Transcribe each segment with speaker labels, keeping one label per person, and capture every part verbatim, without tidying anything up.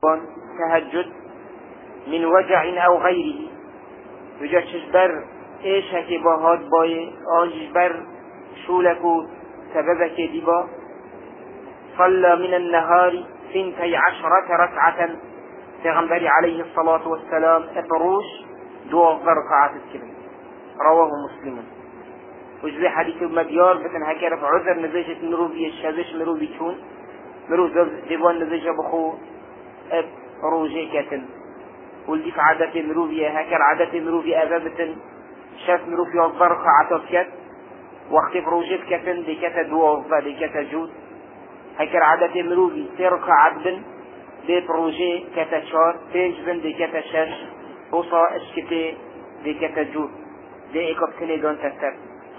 Speaker 1: تهجد من وجع أو غيره وجا تشبر إيش هكي باهات باي آنجبر شولكو سببك ديبا صلى من النهار ثنتي عشرة ركعة پیغمبر عليه الصلاة والسلام ابروش دوازده ركعات الكبن رواه مسلم. وجبه حديث مديار بتن هكذا عذر نزيجة مروبي الشابش مروبي تون مرو ديوان نزيجة بخو اب روجي كتن والديف عادة مروبي هكذا عادة مروبي أبابتن شاف مروبي وازده ركعات كت واختف روجي كتن دي كتا دوازده دي كتا جود هكذا عادة مروبي سيركع عدبن دي بروجي كتا شار تيج بن دي كتا شاش وصا اشكتي دي كتا جود دي ايكوب سنيدون تستر.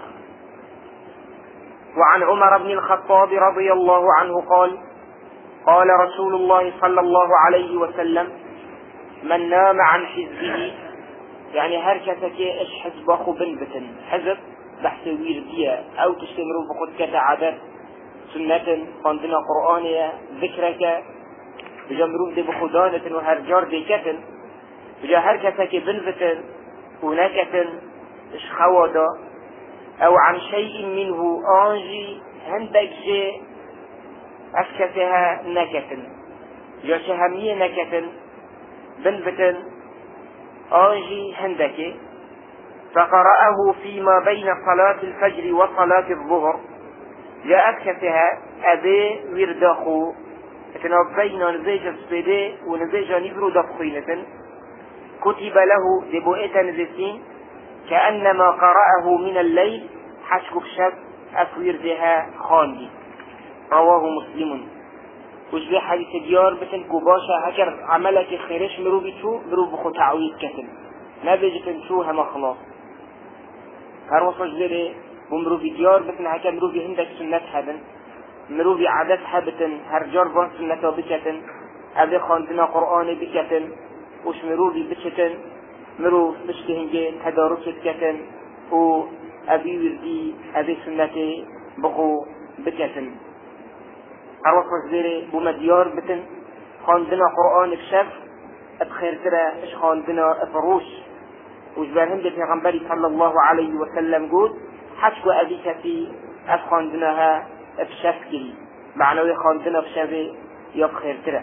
Speaker 1: وعن عمر بن الخطاب رضي الله عنه قال قال رسول الله صلى الله عليه وسلم من نام عن حزبه يعني هركتك اش حزب اخو بنبتن حزب بحث ويردية او تشتمروا بخد كتا عدد سنة قندنا قرآنية ذكرك بجمرون دي بخدانة وهرجار دي كتن بجا هركتك بنبتن ونكتن اش خوادا او عن شيء منه انجي هندك جي افكتها نكتن جا شهمية نكتن بنبتن انجي هندك فقرأه فيما بين صلاة الفجر وصلاة الظهر جا افكتها ابي ويرداخو اتناب بين نزيجة سبيدي ونزيجة نبرو دفخينة كتب له دبوئة نزيسين كأنما قرأه من الليل حشك بشب أسوير بها خاندي رواه مسلم. وجبه حديث ديار بتن كوباشا هكر عملك خيرش مرو بيشو مرو بخو تعويد كتن نبيج تنشو هما خلاص هروصا جبه بمرو بديار بتن هكر مرو بهندك سنة هبن مرو بعدد هبتن هرجار بان سنة بكتن أبي خاندنا قرآن بكتن وش مرو ببكتن مرو بشتهنجين تدارك كتن و أبي وردي أبي سنة بخو بكتن أروص زيري بمديار بتن خاندنا قرآن بشف أبخير ترى إش خاندنا أفروش وجبارهم دي پیغمبري صلى الله عليه وسلم قول حشكو أبي كتي أف خاندناها بشف كري معنوي خاندنا بشف يبخير ترى.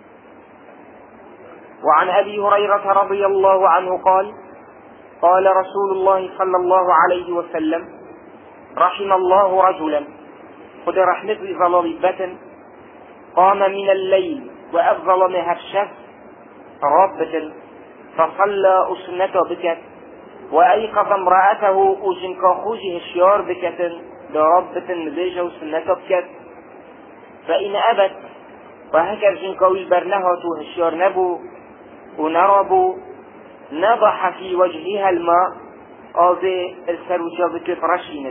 Speaker 1: وعن أبي هريرة رضي الله عنه قال قال رسول الله صلى الله عليه وسلم رحم الله رجلا خد رحمته ظلال بتن قام من الليل وأفضل مهرشف رابة فصلى أسنته بكت وأيقظ امرأته وجنك خوجه الشيار بكت لرابة نزيجه وسنته بكت فإن أبت وهكذا جنكوي برنهته الشيار نبو ونربوا نضح في وجهها الماء آذي السروجة بكفرشينت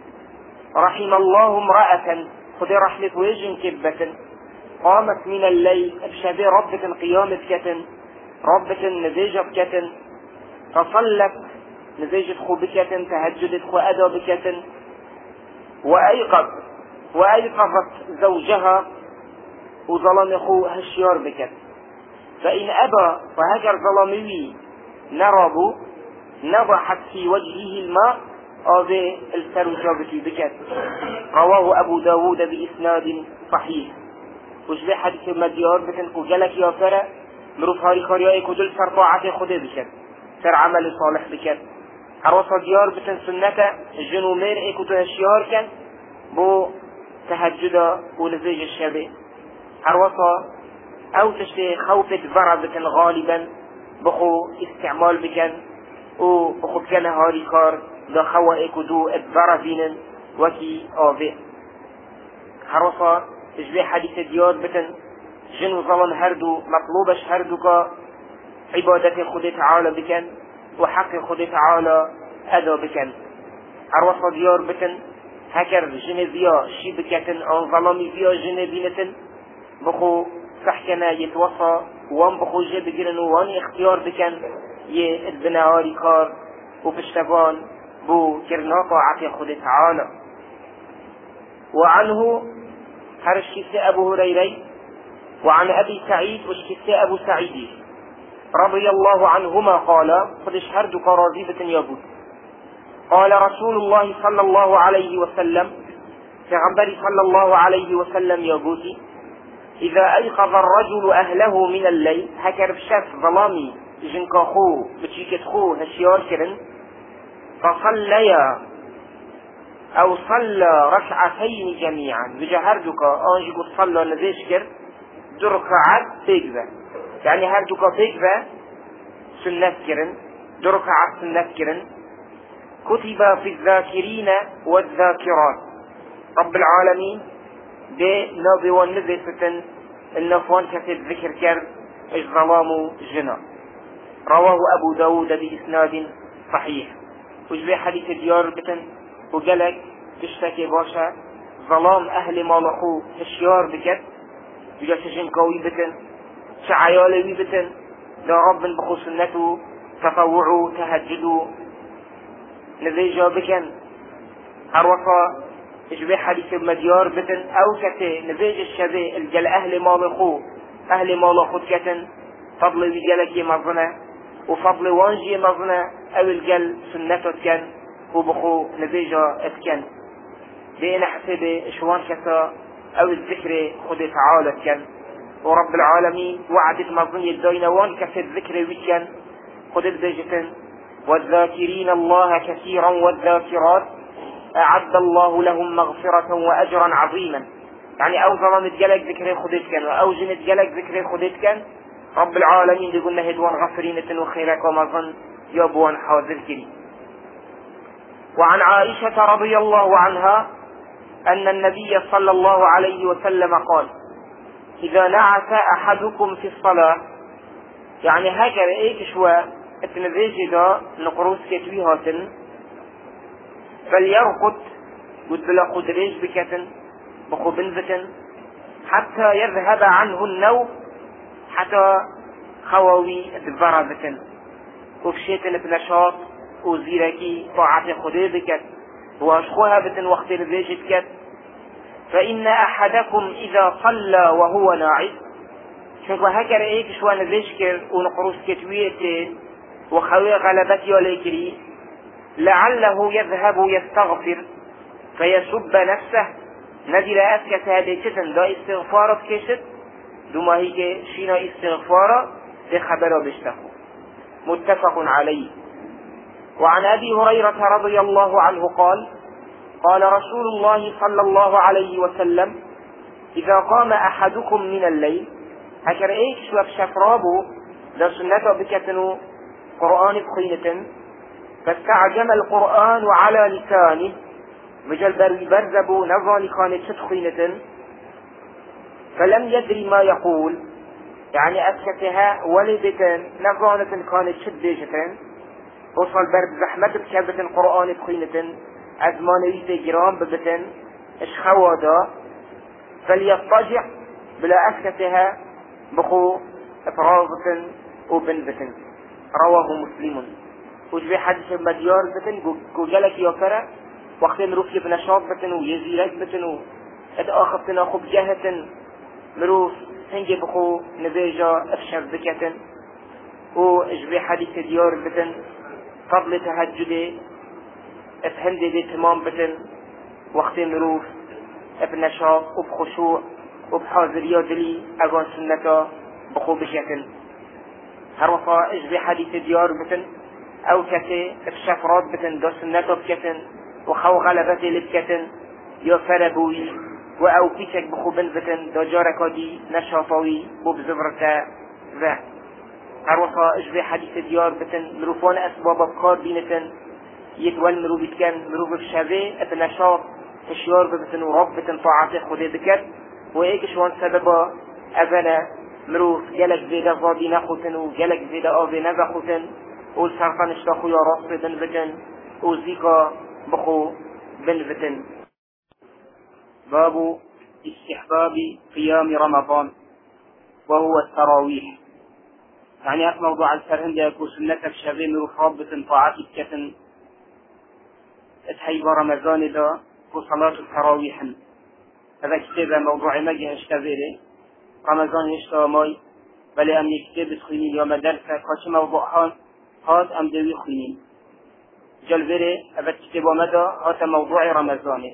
Speaker 1: رحم الله امرأة خد رحمة وجن كبة قامت من الليل بشبه ربة قيامة كتن ربة نزيجة بكتن فصلت نزيجة خو بكتن تهجدت خو أدى بكتن وأيقظ وأيقظت زوجها وظلم خو هشيار بكتن فإن أبى وهجر ظلمي نربو نضحت في وجهه الماء آذي السروجة بكت رواه أبو داود بإسناد صحيح. وشبه حديث مديار بتنكو جلك يا فرى مروف هاري خاريائي كدل سر طاعة خده بكت سر عمل صالح بكت هروصا ديار بتن سنة الجنو مير اي كدو هشيار كان بو تهجد ونزيج الشبه هروصا او تشتي خوفة ضربة غالبا بخو استعمال بكن او بخو بكن هاري كار دا خوا اكدو الضربين وكي آبئ هروصا اجبه حديث ديار بكن جنو ظلم هردو مطلوبش هردو كا عبادة خد تعالى بكن وحق خد تعالى ادا بكن هروصا ديار بكن هكر جنبيا شي بكتن عن ظلمي بيا جنبينتن بخو فحكنا يتوصى وان بخو جي بگرن وان اختيار بكن يه البناهاري كار وبشتبان بو كرنا طاعة خد تعالى. وعنه هرشكيس أبو هريري وعن أبي سعيد وشكت أبو سعيد رضي الله عنهما قال قد اشهرتك راذبة يابوت قال رسول الله صلى الله عليه وسلم فغنبري صلى الله عليه وسلم يابوتي إذا أيقظ الرجل أهله من الليل هكر بشاف ظلامي جنكا خو بتشيكت خو هشيار كرن فصليا أو صلى ركعتين جميعا بجهردك أنجي قد صلى نذيشكر دركعات بيكذا يعني هردك بيكذا سنة كرن دركعات سنة كرن كتب في الذاكرين والذاكرات رب العالمين دي نبي والنبي ستن النفوان كتب ذكر كر الظلام جنا رواه أبو داود بإسناد صحيح وجبه حديث ديار بتن وقالك تشتكي باشا ظلام أهل مالخو هشيار بكت بجا سجن قوي بتن شعيالي بتن دا رب بخو سنته تطوعوا تهجدوا نزيجا بكن هروقا اجبه حديث المديار بتن او كتي نزيج الشبه الجل اهل مالخو اهل مالخو كتن فضل ويجلك مظنة وفضل وانجي مظنة او الجل سنته كان وبخو نزيجا اتكن بين حسب شوان كتا او الذكر خد تعالى كان ورب العالمين وعدت مظنية الدينوان كتي الذكر ويكن خد الزيجتن والذاكرين الله كثيرا والذاكرات أعد الله لهم مغفرة وأجرا عظيما يعني أو ظلم الجلق ذكري خدت كان وأو جنت جلق ذكري خدت كان رب العالمين يقولنا هدوان غفرينة وخيرك وما ظن يابوان حاضر كريم. وعن عائشة رضي الله عنها أن النبي صلى الله عليه وسلم قال إذا نعس أحدكم في الصلاة يعني هكذا إيك شوى التنزيج دا نقروس كتويهاتن فليرقد قد بلا قدريش بكتن بخو بنزتن حتى يذهب عنه النوم حتى خواوي الضربتن وفشيتن بنشاط وزيركي طاعة خدي بكت واشخوها بتن وقت الزيج بكت فإن أحدكم إذا صلى وهو ناعس شنكو هكذا ايك شوى نزيشكر ونقروس كتويتن وخوي غلبتي وليكري لعله يذهب يستغفر فيسب نفسه نزل أسكت هذه كتن دا استغفارت كشت دوما هيك شينا استغفارا دي خبرا بشتكو متفق عليه. وعن أبي هريرة رضي الله عنه قال قال رسول الله صلى الله عليه وسلم إذا قام أحدكم من الليل هكذا ايك شوف شفرابو دا سنة بكتنو قرآن بخينة فاستعجم القرآن على لسانه مجل بروي برزبو نظاني كانت شتخينة فلم يدري ما يقول يعني أسكتها ولدة نظانة كانت شديجة وصل برد زحمة بكبة القرآن بخينة أزمانوي تجرام ببتن اشخوادا فليضطجع بلا أسكتها بخو افراغة وبنبتن رواه مسلم. وجبه حديث المديار بتن قولك يوكرا وقتين روف بنشاط بتن ويزيلك بتن اد آخفتن أخو بجهة مروف هنجي بخو نزيجا افشر بكتن وجبه حديث ديار بتن فضل تهجد افهندي دي تمام بتن وقتين روف بنشاط وبخشوع وبحاضرية دلي اغان سنتا بخو بجهة هروفا اجبه حديث ديار بتن او كتي الشفرات بتن دو سنتو بكتن وخو غلبتي لبكتن يو فربوي و او كيشك بخو بنبتن دو جاركا دي نشافوي وبزفرتا ذا هروفا اجبه حديث ديار بتن مروفون اسباب بكار بينتن يتول مرو بتكن مرو بشافي ابنشاط تشيار بتن ورب بتن طاعتي خودي بكت و ايك شوان سببا اذنا مروف جلك زيدا فاضي نخوتن وجلك زيدا آوي نزخوتن والسرطان اشتاخو يا راس بنفتن وزيكا بخو بنفتن. باب استحباب قيام رمضان وهو التراويح يعني هذا موضوع السرهن يكون سنة الشباب مروف ربة طاعتي كتن اتحيب رمضان دا وصلاة التراويح هذا كتاب موضوع مجه اشتبيله رمضان هشتا ماي بلي ام يكتب خينين يوم درسة كاش موضوعها هات ام دوي خينين جلبري ابت كتب ومدى هات موضوع رمضان.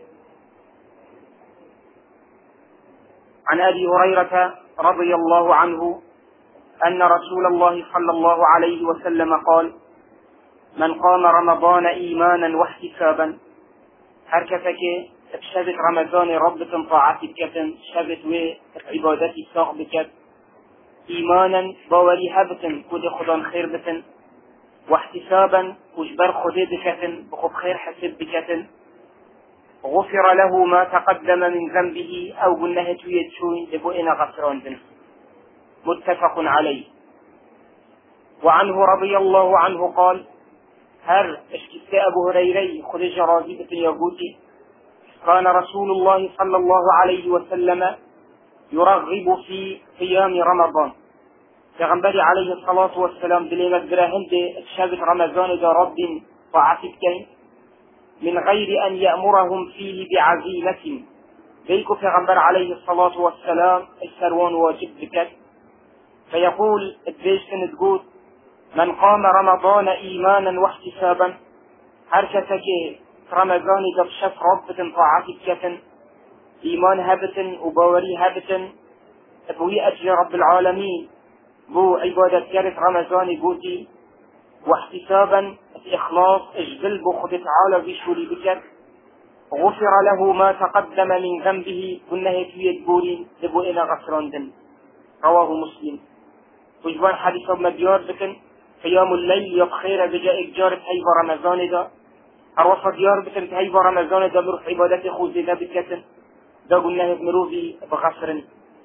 Speaker 1: عن ابي هريرة رضي الله عنه أن رسول الله صلى الله عليه وسلم قال: من قام رمضان إيمانا واحتسابا حركتك شبت رمضان رب طاعتك شبت وعبادتي صاحبك إيمانا باوري هبت كود خدان خير بتن واحتسابا وجبر خدي بكتن بخب خير حسب بكتن غفر له ما تقدم من ذنبه أو قلناه تويد شوين لبؤنا غفران بن. متفق عليه. وعنه رضي الله عنه قال: هر اشتكى أبو هريرة خرج راضية يقولي كان رسول الله صلى الله عليه وسلم يرغب في قيام رمضان فغنبري عليه الصلاة والسلام بلما براهن بشابت رمضان دا رب طاعتك من غير أن يأمرهم فيه بعزيمة بيك فغنبر عليه الصلاة والسلام السروان واجب بك فيقول الديش تقول: من قام رمضان إيمانا واحتسابا حركتك رمضان قد شف ربة طاعتك إيمان هبة وباوري هبة أبوي أجل رب العالمين بو عبادة كارث رمضان قوتي واحتسابا إخلاص اجبل بو خد تعالى بشوري بك غفر له ما تقدم من ذنبه كنه في قولين لبو إلى غفران دن. رواه مسلم. وجبان حديث ابن ديار بكن قيام الليل يبخير بجاء إجارة هيب رمضان دا أروصى ديار بكن هيب رمضان دا مروف عبادات خوزي دا بكتن دا قلناه بمروفي بغفر.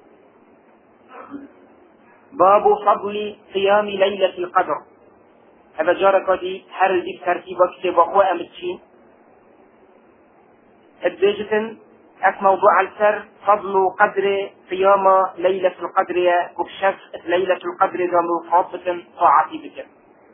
Speaker 1: باب فضل قيام ليلة القدر. هذا جارة دي حرل دي ترتيبة كتاب أخوة أمتشين الدجتن أك موضوع السر فضل قدر قيام ليلة القدر وكشف ليلة القدر ذا مفاضة طاعتي بك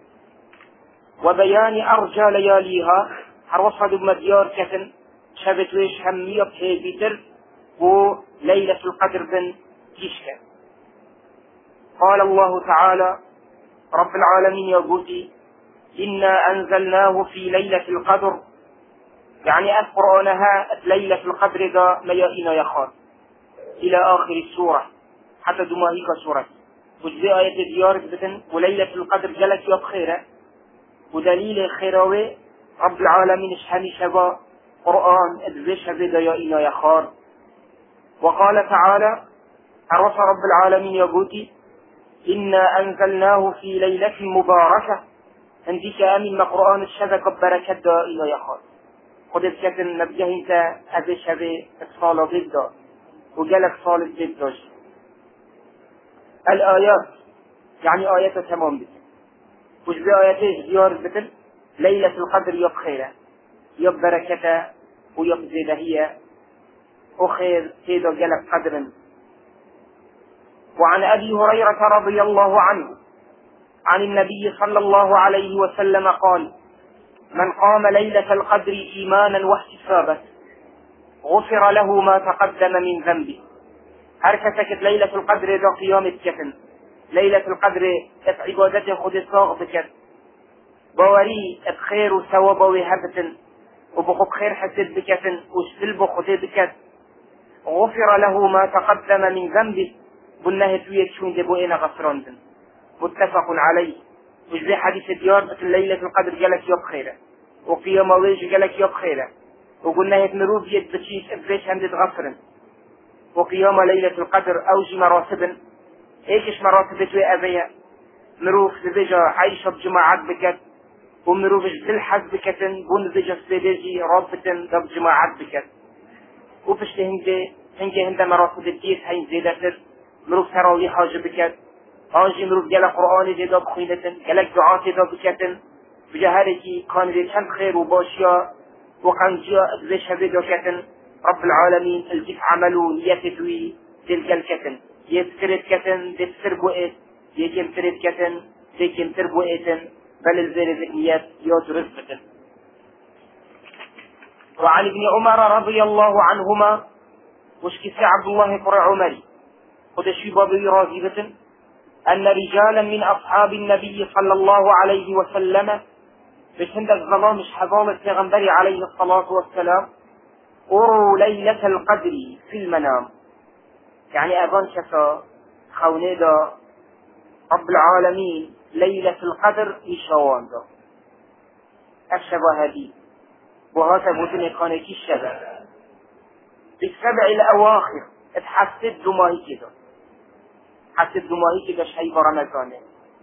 Speaker 1: وبيان أرجى لياليها حروصها بمديار كتن شبت ويش همية بيتر وليلة القدر بن كيشك. قال الله تعالى: رب العالمين يقول: إنا أنزلناه في ليلة القدر يعني القرآنها ليلة القدر ذا ميائنا يخار إلى آخر السورة حتى دماهيك سورة وجزء آية ديار بتن وليلة القدر جلت يبخيرة ودليل خيروي رب العالمين اشهني شبا قرآن ادزيش هذا يائنا يخار. وقال تعالى: عرف رب العالمين يقول: إنا أنزلناه في ليلة مباركة عندك آمن قرآن الشبك بركة دائنا يخار خد الكتن نبجه انت هذا شبه الصالة ضده وجالك صالة ضده. الآيات يعني آيات تمام بك وش بآياته زيارة بتن ليلة القدر يب خيرة يب بركة ويب زيدة هي وخير سيدة جالك قدرا. وعن أبي هريرة رضي الله عنه عن النبي صلى الله عليه وسلم قال: من قام ليلة القدر إيمانا واحتسابا غفر له ما تقدم من ذنبه. حركتك ليلة القدر ذا قيام الكفن ليلة القدر عبادته خد الصاغ بكت بواري بخير وثواب وهبة وبخب خير حسد بكتن وسلب خد بكت غفر له ما تقدم من ذنبه بنه تويت شون دبوئنا غفران. متفق عليه. وجزي حديث ديار بس ليلة القدر جالك يوب خيرة وقيام ويج جالك يوب خيرة وقلنا يتمروف يد بشيش ابريش هم تتغفرن وقيام ليلة القدر اوجي مراتبا ايش مراتب توي ابيا مروف بيجا عايشة بجماعات بكت ومروف بالحد بكتن بون بيجا سيديجي رابطن دب جماعات بكت وفشت هنجي هنجي هندا مراتب الديس هين زيدتر مروف تراوي حاجة بكت آنجي مروف جل قرآن جدا بخيلتن جلك دعاة جدا بكتن بجهاركي كان ذي كم خير وباشيا وكان جاء ذي شبه كتن رب العالمين الجيك عملوا يتدوي تلك الكتن يتسرد كتن تسر بوئت يكم سرد كتن يكم سر بوئتن بل الزير ذكيات يوترز كتن. وعن ابن عمر رضي الله عنهما وشكسي عبد الله قرى عمري خدشي بابي راضية أن رجالا من أصحاب النبي صلى الله عليه وسلم بشهند الظلام مش حضامة پیغمبر عليه الصلاة والسلام أروا ليلة القدر في المنام. يعني أبان شفا خونه دا رب العالمين ليلة القدر يشوان دا الشبه هذه وهذا بوتني قانيكي الشبه بالسبع الأواخر اتحسد دماهي كده حسد دماهي كده شيء برمضان.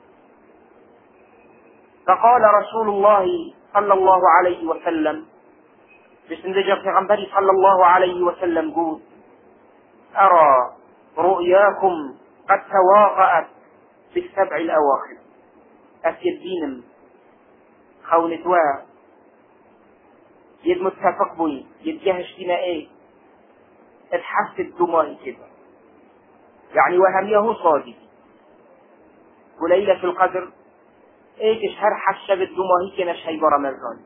Speaker 1: فقال رسول الله صلى الله عليه وسلم بسندجة پیغمبر صلى الله عليه وسلم قول أرى رؤياكم قد تواطأت بالسبع الأواخر. أسيد دينم خونتوا يد متفق بوي يد جهش دينا ايه اتحسد دماهي كده يعني وهم يهو صادق وليلة القدر ايه تشهر حشة بالدماهي كنا شيء برمضان.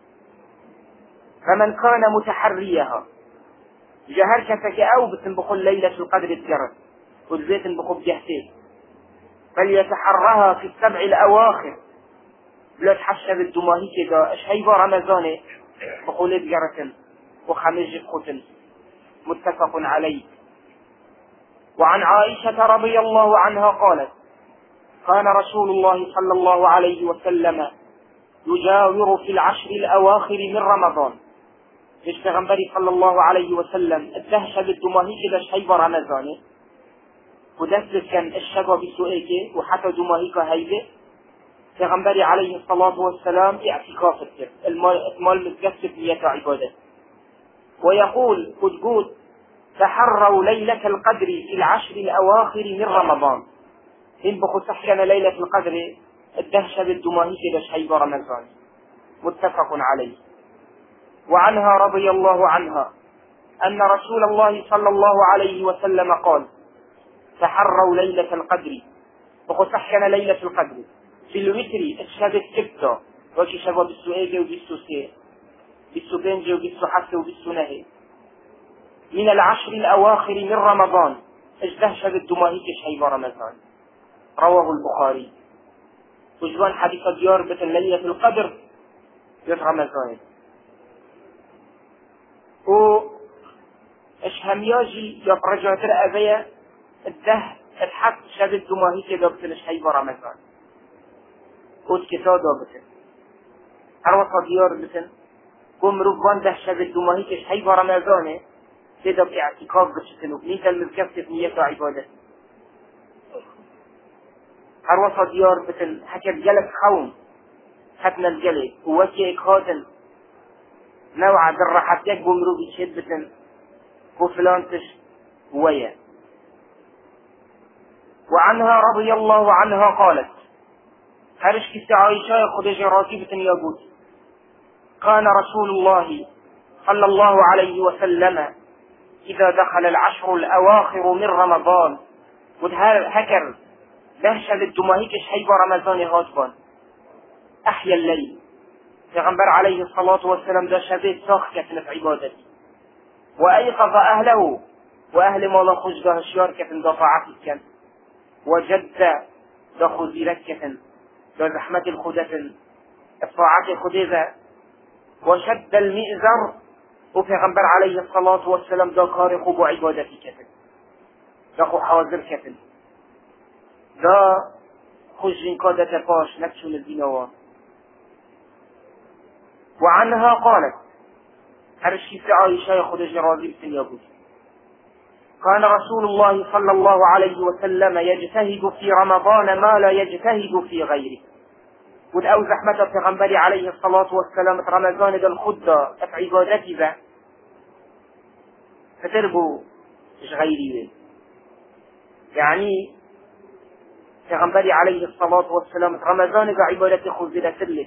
Speaker 1: فمن كان متحريها جهر كفك او بتنبخل ليلة القدر الجرد والزيت انبخل بجهتين فليتحرها في السبع الاواخر لا تحشى بالدماهي كده شيء برمضان بخول الجرد وخمج قتل متفق عليه. وعن عائشة رضي الله عنها قالت كان رسول الله صلى الله عليه وسلم يجاور في العشر الأواخر من رمضان. إيش پیغمبري صلى الله عليه وسلم الدهشة بالدماهي كده شيء برمضان ودسل كان الشبه بسؤالك وحتى دماهي كهيبه پیغمبري عليه الصلاة والسلام اعتكاف التر المال متكسب نية عبادة ويقول قد تحروا ليلة القدر في العشر الأواخر من رمضان. إن بخو سحكن ليلة القدر الدهشة بالدماهي كده شيء رمضان متفق عليه. وعنها رضي الله عنها أن رسول الله صلى الله عليه وسلم قال تحروا ليلة القدر بخو سحكن ليلة القدر في الوتر الشابت كبتا وكي شباب السؤال وبالسوسي بالسبنج وبالسحس وبالسنه من العشر الأواخر من رمضان اجدهش بالدماهي كشيء رمضان. رواه البخاري. وجوان حديث ديار بتن ليلة القدر في رمضان و اشهمياجي يبرجع ترأبية الده الحق شاب الدماهي كده بتن شيء رمضان وتكتادا بتن عروة ديار بتن قم ربان ده شاب الدماهي كشيء رمضان كده باعتكاف بشتنو نيتا المذكبت نية عبادة. هروسة ديار بتن حكت جلس خوم حتنا الجلي ووكي اكهاتن نوع در حتيك بمرو بيشد بتن وفلانتش ويا. وعنها رضي الله عنها قالت هرش كسي عائشة خدج راكبة يقول كان رسول الله صلى الله عليه وسلم إذا دخل العشر الأواخر من رمضان وهكر دهشة للدماهي كشحيب رمضان هاتبان أحيا الليل پیغمبر عليه الصلاة والسلام دهشة بيت ساخ كتن في عبادتي وأيقظ أهله وأهل ما لا خج ده الشيار كتن ده طاعتي كتن وجد ده خزيرك كتن ده زحمة الخدتن الطاعات الخديذة وشد المئزر وپیغمبر عليه الصلاة والسلام دا کار خوب و عبادتی کتن دا خو حاضر کتن دا خوشین کادت پاش نکشون الدینوان. وعنها قالت هرشي في عائشة خدج راضي بسنيا بود كان رسول الله صلى الله عليه وسلم يجتهد في رمضان ما لا يجتهد في غيره. ود او زحمته پیغمبری علیه الصلاة والسلام رمضان دل خود دا اف عبادتی با فتربو اش غیری يعني پیغمبری علیه الصلاة والسلام رمضان دا عبادت خود دا سلت.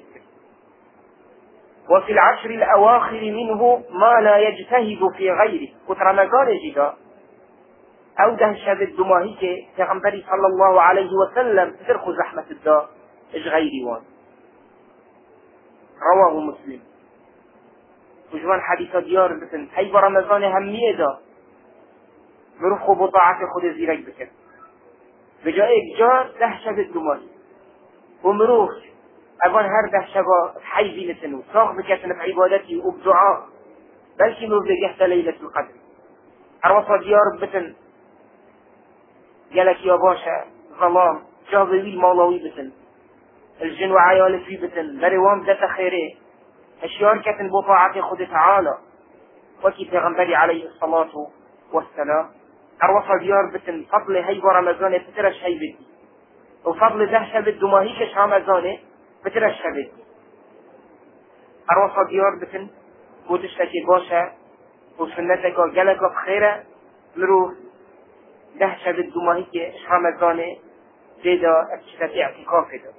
Speaker 1: وفي العشر الأواخر منه ما لا يجتهد في غيره. كت رمضان جدا او ده شاب الدماهي كي پیغمبری صلى الله عليه وسلم ترخو زحمة الدا اش غيري وان. رواه مسلم. وجوان حديث ديار بسن حيب رمضان همية دا مروف خو بطاعت خود زیرک بکن بجا ایک جار ده شب دماری و مروف اوان هر ده شبا حیزی لتنو ساق بکتن في عبادتی و بدعا بلکه مروف بگهت لیلة القدر اروصا دیار بتن قالك يا باشا ظلام جابوي المولاوي بتن الجن وعيال في بتن بروان ذات خيره الشيار كتن بطاعة خود تعالى وكي پیغمبري عليه الصلاة والسلام اروصا ديار بتن فضل هاي برمضان بترش هاي بدي وفضل ده شب الدماهيكش رمضان بترش بدي اروصا ديار بتن وتشتكي باشا وسنتك وقالك بخيرة مروف ده شب الدماهيكش رمضان زيدا اتشتكي اعتكافه ده.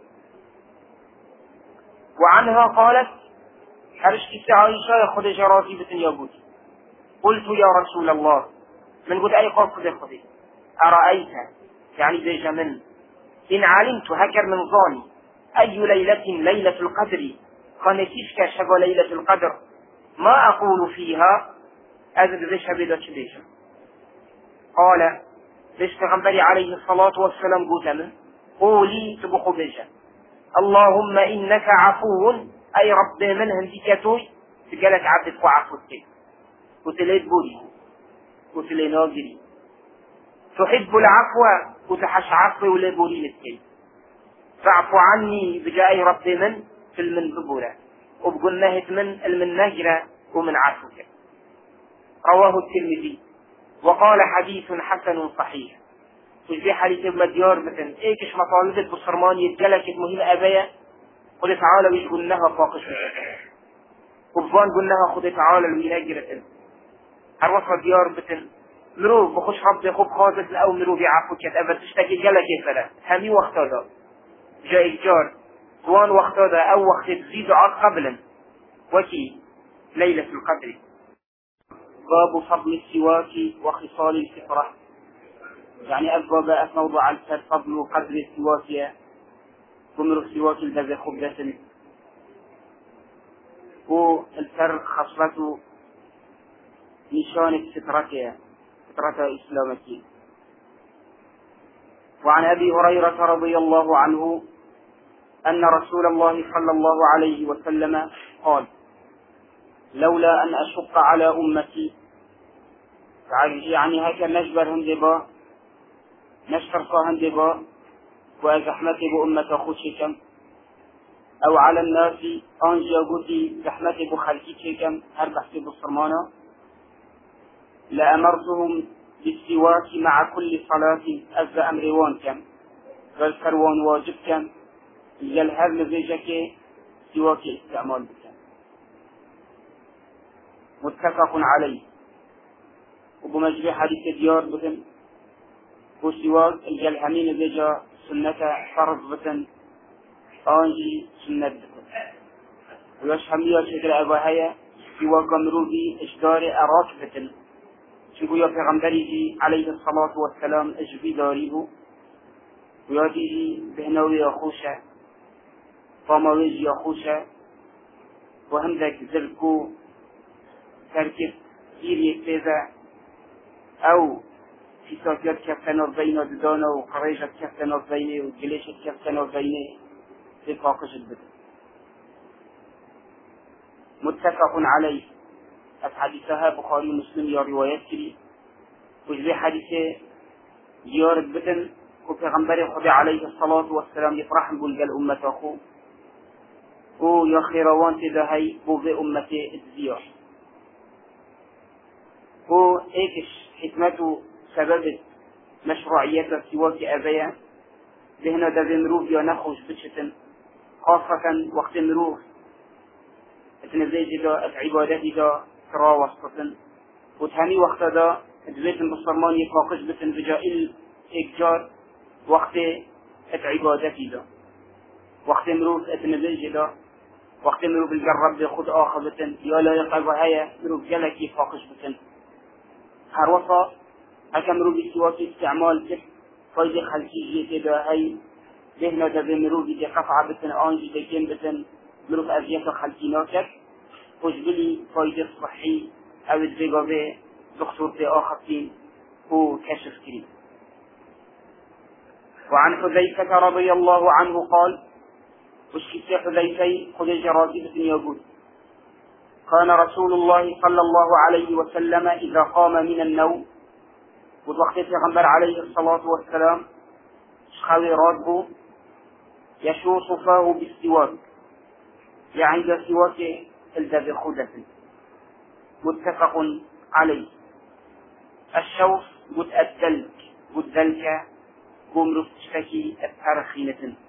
Speaker 1: وعنها قالت حرشتي عائشة خد جراتي بتن يابوتي قلت يا رسول الله من قد أي قصد خذي أرأيت يعني زي من إن علمت هكر من ظاني أي ليلة ليلة القدر خانتيشك شبه ليلة القدر ما أقول فيها أزد ذي شبيدة شبيشة قال ليش تغنبري عليه الصلاة والسلام قتم قولي تبخ بيشة اللهم إنك عفو أي رب من هندك توي تقالك عبدك وعفوتك وتليت بولي وتلي ناجري تحب العفو وتحش عفو ولا بولي مسكين فاعفو عني بجاي رب من في المن ببوله وبقول نهت من المن نجرة ومن عفوك. رواه الترمذي وقال حديث حسن صحيح. وفي حديث ابن ديار مثلا ايكش مطالبة بصرمان يتجلك مهم ابايا قل تعالى ويش قلناها فاقش وبوان قلناها خد تعالى الويناجرة الوصف ديار بتن مرو بخش ربي خوب خاصة او مرو بيعفو كت ابد تشتكي جلك يفلا همي وقت هذا جاء الجار وان وقت هذا او وقت تزيد عاد قبلا وكي ليلة القدر. باب فضل السواك وخصال الفطرة يعني أسباب أسموضع الفر فضل قدر السواك ومر السواك الذي خبزة والفر خصلته نشان فطرته فطرة إسلامك. وعن أبي هريرة رضي الله عنه أن رسول الله صلى الله عليه وسلم قال لولا أن أشق على أمتي يعني هكا نجبر هندبا نشترقا هندبا وأزحمتي بأمة خوشكم أو على الناس أنجي قدي زحمتي بخلقكم هربحتي بالصرمانة لأمرتهم بالسواك مع كل صلاة أز أمروان كم والكروان واجب كم يلهر لزيجك سواك استعمال بكم. متفق عليه. وبمجري حديث ديار بكم وسواك الجلحمين زيجا سنة فرض بكم آنجي سنة بكم ويشحمية شكل أباهية سواك مروبي إشدار أراك بكم شكو يا پیغمبری عليه الصلاة والسلام اجبی داریبو و یادی بهنوی خوشه فامویج خوشه و هم ذاك زلكو تركب كيري كذا او في ساكيات كفتنا بين ددانا وقريجة كفتنا بينه وجليشة كفتنا بينه في فاقش البدن. متفق عليه. حديثها بخاري ومسلم يا روايات كري وجزي حديثه ديار البتن وفيغنبري خدي عليه الصلاة والسلام يفرح بلقى الأمة أخوه ويا خيروان تذهي بوغي أمتي الزيار هو ايكش حكمته سبب مشروعية سواك أبايا ذهنا دا مروف يا نخوش بتشتن خاصة وقت مروف اتنزيج دا اتعبادتي دا ترا وسطن وتهني وقت دا ادبيتن بالصرمان يفاقش بتن بجائل اكجار وقت اتعبادتي دا وقت مروف اتنزيج دا وقت مروف الجرب دا خد آخر بتن يا لا يقل وهي مروف جلك يفاقش بتن هر وصا هكا مروف سواكي استعمال كف فايدة خلقية كده هاي ذهنا دا مروف دي قفعة بتن آنجي دا كين بتن مروف أزياء خلقيناكك وجبلي فايدة صحي أو الزيقابي دكتور في آخرين هو كشف كريم. وعن حذيفة رضي الله عنه قال وشكت حذيفة خذ جرازي بن يقول كان رسول الله صلى الله عليه وسلم إذا قام من النوم وقت پیغمبر عليه الصلاة والسلام شخوي رادبو يشوص فاه بالسواك يعني ذا سواك الذي خدة متفق عليه. الشوص قد الدلك قد دلك قوم رفتشتكي الترخينة